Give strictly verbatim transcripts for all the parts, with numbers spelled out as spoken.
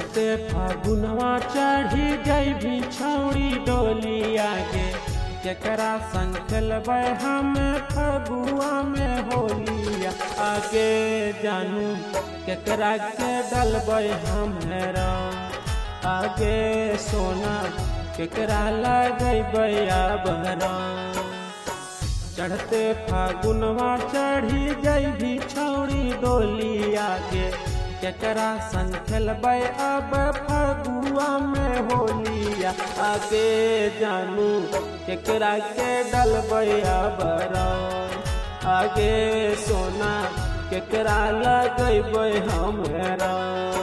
चढ़ते फागुनवा चढ़ी गई भी छौड़ी डोली आगे जकरा संग खेलबै हम फगुआ में होली आगे जानू केकरा के डलबै हमरा आगे सोना केकरा लगैबै आबरा चढ़ते फागुनवा चढ़ी गई भी छौड़ी डोली आगे केकरा संग खेलबै अब फगुआ में होली आगे जानू केकरा के डलबै आबरा आगे सोना केकरा लगैबै हमरा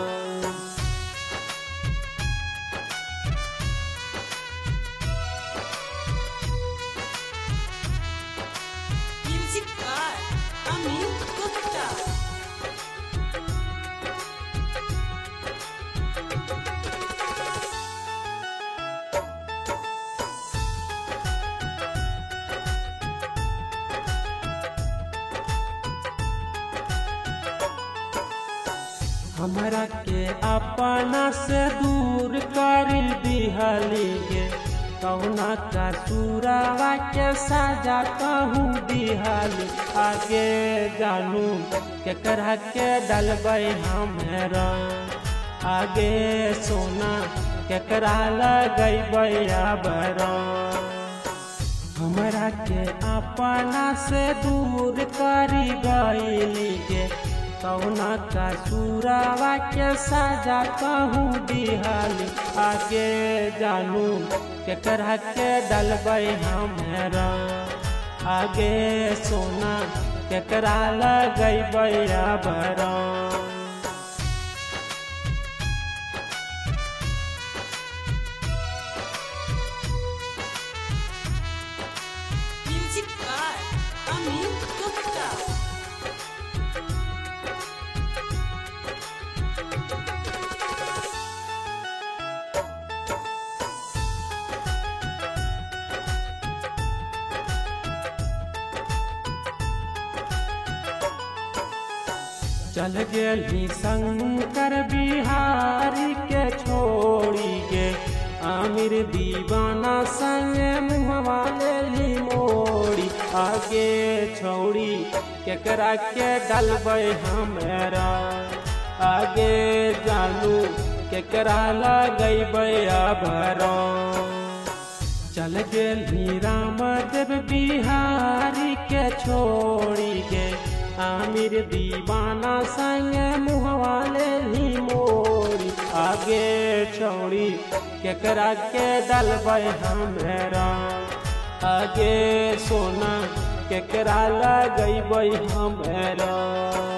हमरा के अपना से दूर कर दिहली गे कौना का सुरावा के साजा कहूँ दिहली आगे जानू केकरा के डलबै हमरा आगे सोना केकरा लगैबै आबरा हमरा के अपना से दूर कर गइली गे कौना का सुरावा के साजा कहूँ दिहली आगे जानू केकरा के डलबै हमरा आगे सोना केकरा लगैबै आबरा चल गेली शंकर बिहारी के छोड़ी गे आमिर दीवाना संग मुहवा लेली मोड़ी आगे छोड़ी केकरा के डलबै हमरा आगे जानू केकरा लगैबै आबरा चल गेली रामदेव बिहारी के छोड़ी गे आमिर दीवाना संग मुहवा लेली मोड़ी आगे छोड़ी केकरा के डलबै हमरा आगे सोना केकरा लगैबै हमरा।